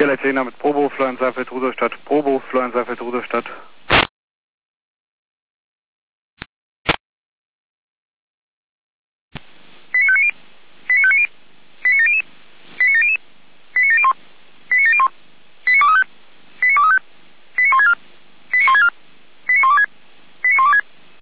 Ja, Leitner mit Probo, Florian Seifeld, Rudolstadt, Probo, Florian Seifeld, Rudolstadt.